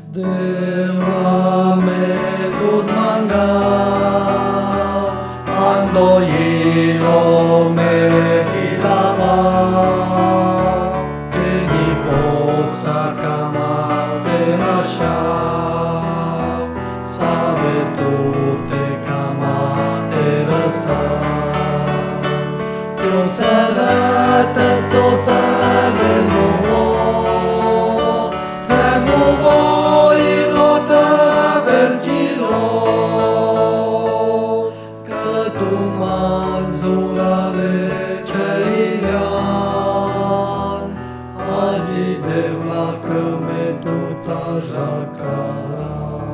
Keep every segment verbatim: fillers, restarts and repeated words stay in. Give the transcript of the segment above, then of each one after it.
Dălame tot mangau, andoilo me gilabau, teni posa camate așa, save tute camate răsa. Cio sărătă tot avel moho, te moho ilo tavel gilo, că tu manzurale ceian, agi devla că me tuta jacara.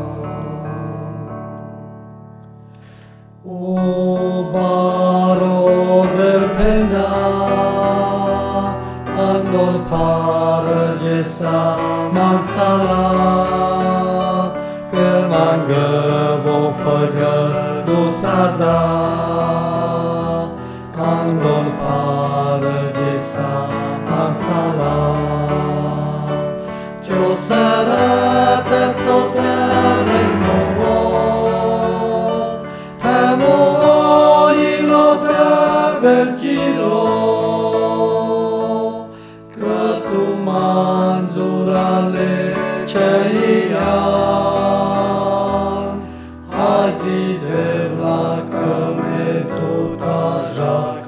O baro del penda, andol pargesa mansala, că mangă vo făgă dusarda, andol pargesa mansala, ce-o sărătă tot avel moho, te moho ilo tavel giro, că tu manzurale ceian, agi devla că me tuta jac.